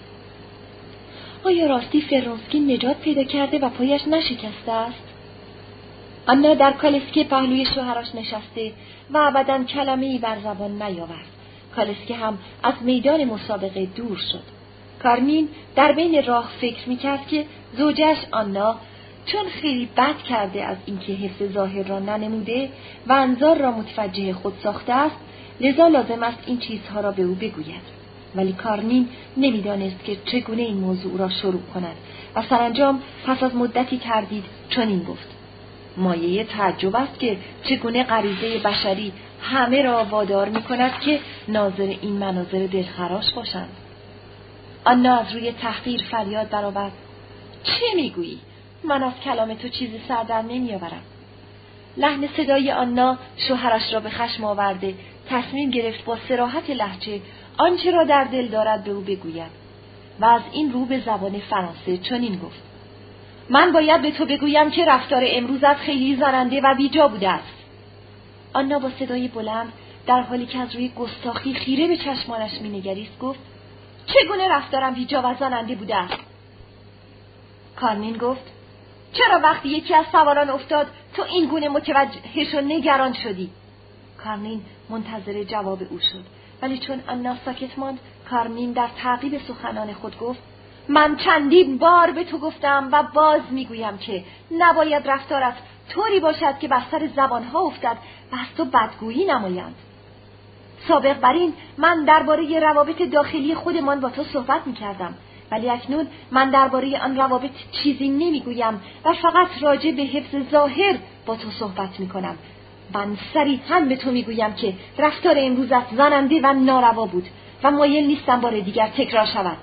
آیا راستی فرانسکی نجات پیدا کرده و پایش نشکسته است؟ آنا در کالسکه پهلوی شوهرش نشسته و ابداً کلمه‌ای بر زبان نیاورد. کالسکه هم از میدان مسابقه دور شد. کارنین در بین راه فکر می‌کرد که زوجش آنا چون خیلی بد کرده از اینکه حفظ ظاهر را ننموده و انظار را متوجه خود ساخته است، لذا لازم است این چیزها را به او بگوید. ولی کارنین نمی‌دانست که چگونه این موضوع را شروع کند و سرانجام پس از مدتی تردید چنین گفت: مایه تعجب است که چگونه غریزه بشری همه را وادار می‌کند که ناظر این مناظر دلخراش باشند. آنا از روی تحقیر فریاد برآورد: چه میگویی؟ من از کلام تو چیزی سر در نمیآورم. لحن صدای آنا شوهرش را به خشم آورده تصمیم گرفت با صراحت لهجه آنچه را در دل دارد به او بگوید و از این رو به زبان فرانسه چنین گفت: من باید به تو بگویم که رفتار امروزت خیلی زننده و بیجا بوده است. آنا با صدای بلند در حالی که از روی گستاخی خیره به چشمانش می‌نگریست گفت: چگونه رفتارم بیجا و زننده بوده است؟ کارنین گفت: چرا وقتی یکی از سواران افتاد تو این گونه متوجهش و نگران شدی؟ کارنین منتظر جواب او شد، ولی چون آنا ساکت ماند، کارنین در تعقیب سخنان خود گفت: من چندین بار به تو گفتم و باز میگویم که نباید رفتارت طوری باشد که بر سر زبانها افتد و از تو بدگویی نمایند. سابق بر این من درباره روابط داخلی خودمان با تو صحبت میکردم، ولی اکنون من درباره آن روابط چیزی نمیگویم و فقط راجع به حفظ ظاهر با تو صحبت میکنم. من صریحاً به تو میگویم که رفتار امروزت زننده و ناروا بود و مایل نیستم بار دیگر تکرار شود.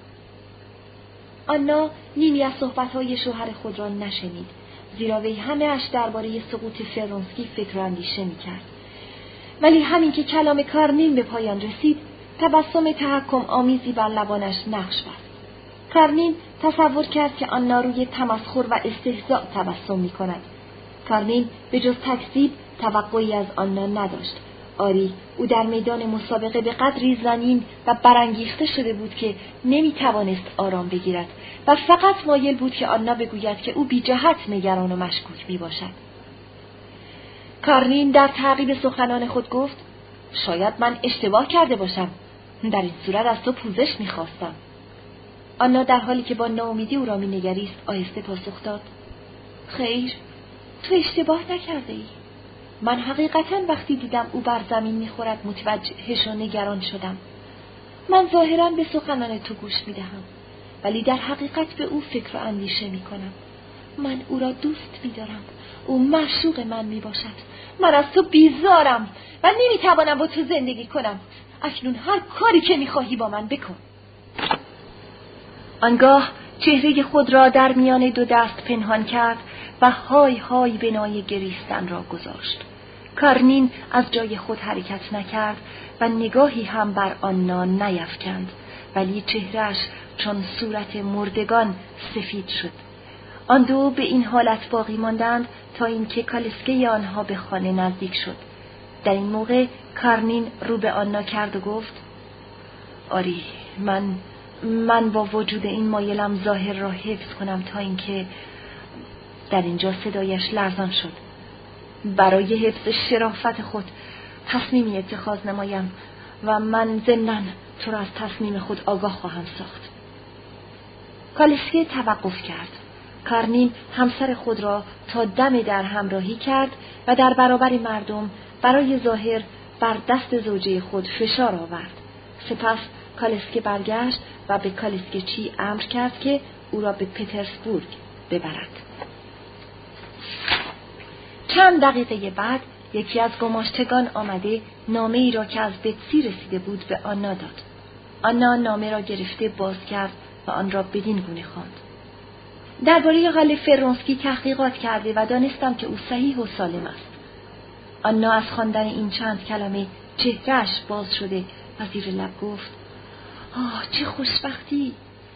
آنا نیمی از صحبت‌های شوهر خود را نشنید، زیرا وی همه اش درباره سقوط فرانسکی فکر و اندیشه می‌کرد. ولی همین که کلام کارنین به پایان رسید، تبسم تحکم آمیزی بر لبانش نقش بست. کارنین تصور کرد که آنا روی تمسخر و استهزاء تبسم می کند. کارنین به جز تکذیب توقعی از آنا نداشت. آری، او در میدان مسابقه به قدری زنین و برانگیخته شده بود که نمی توانست آرام بگیرد و فقط مایل بود که آنا بگوید که او بی جهت نگران و مشکوک می باشد. کارنین در تعقیب سخنان خود گفت: شاید من اشتباه کرده باشم. در این صورت از تو پوزش می خواستم. آنا در حالی که با ناامیدی او را می نگریست آهسته پاسخ داد: خیر، تو اشتباه نکرده ای. من حقیقتاً وقتی دیدم او بر زمین می خورد متوجهش و نگران شدم. من ظاهراً به سخنان تو گوش می دهم، ولی در حقیقت به او فکر و اندیشه می کنم. من او را دوست می دارم. او معشوق من می باشد. من از تو بیزارم و نمی توانم با تو زندگی کنم. اکنون هر کاری که می خواهی با من بکن. آنگاه چهره خود را در میان دو دست پنهان کرد و های های بنای گریستن را گذاشت. کارنین از جای خود حرکت نکرد و نگاهی هم بر آنا نیفکند، ولی چهرهش چون صورت مردگان سفید شد. آن دو به این حالت باقی ماندند تا اینکه کالسکه آنها به خانه نزدیک شد. در این موقع کارنین رو به آنا کرد و گفت: آری، من با وجود این مایلم ظاهر را حفظ کنم تا اینکه در اینجا صدایش لرزان شد. برای حفظ شرافت خود تصمیمی اتخاذ نمایم و من ضمناً تو را از تصمیم خود آگاه خواهم ساخت. کالسکه توقف کرد. کارنین همسر خود را تا دم در همراهی کرد و در برابر مردم برای ظاهر بر دست زوجه خود فشار آورد. سپس کالسکه برگشت و به کالسکه‌چی امر کرد که او را به پترزبورگ ببرد. چند دقیقه بعد یکی از گماشتگان آمده نامه ای را که از بتسی رسیده بود به آنا داد. آنا نامه را گرفته باز کرد و آن را بدین گونه خواند: درباره حال فرونسکی تحقیقات کرده و دانستم که او صحیح و سالم است. آنا از خواندن این چند کلمه چهره‌اش باز شده و زیر لب گفت: آه، چه خوشبختی!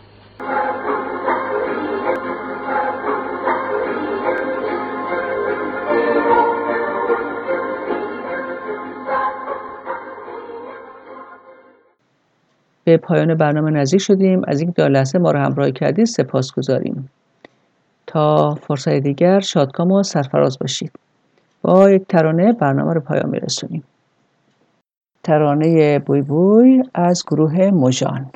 به پایان برنامه نزدیک شدیم. از اینکه تا لحظه ما را همراهی کردید سپاسگزاریم. تا فرصت دیگر شادکام و سرفراز باشید. با یک ترانه برنامه رو پایان میرسونیم. ترانه بوی بوی از گروه موژان.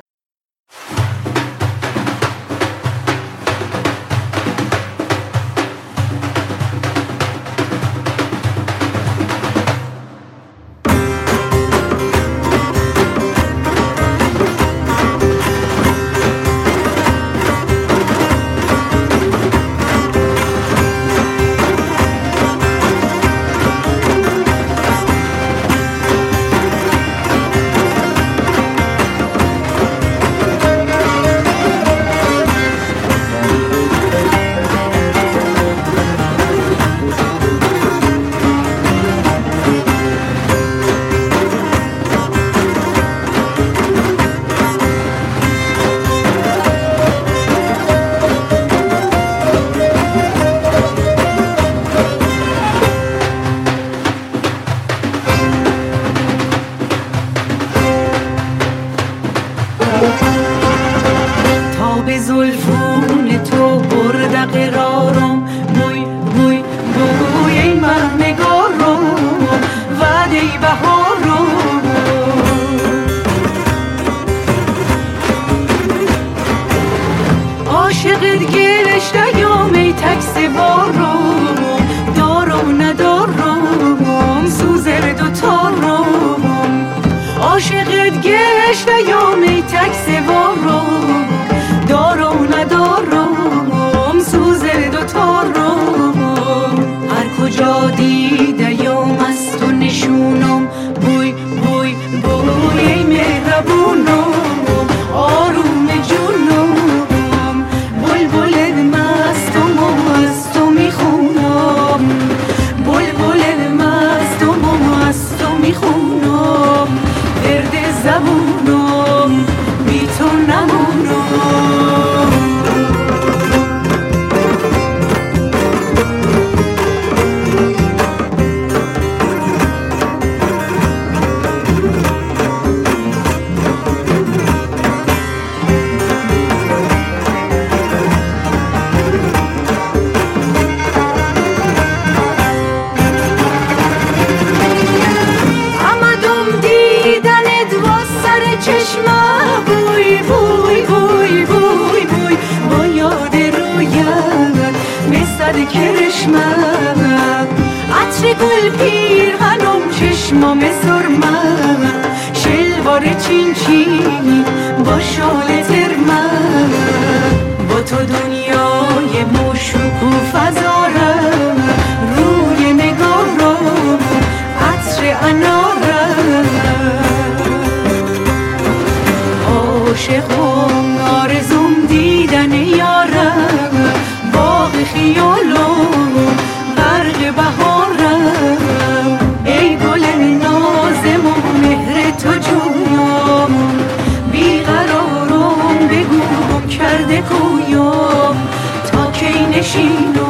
میخونم ورد زبون چشمام سرمه شلوار چین چین با شال ترمه با تو دنیای مشوق و فضارم روی نگارم عطر انارم عاشقم آرزوم دیدن یارم باغ خیالم غرق بهارم ای گل نازم و مهر تو جویم بیقرارم بگو کرده کویم تا کی نشینم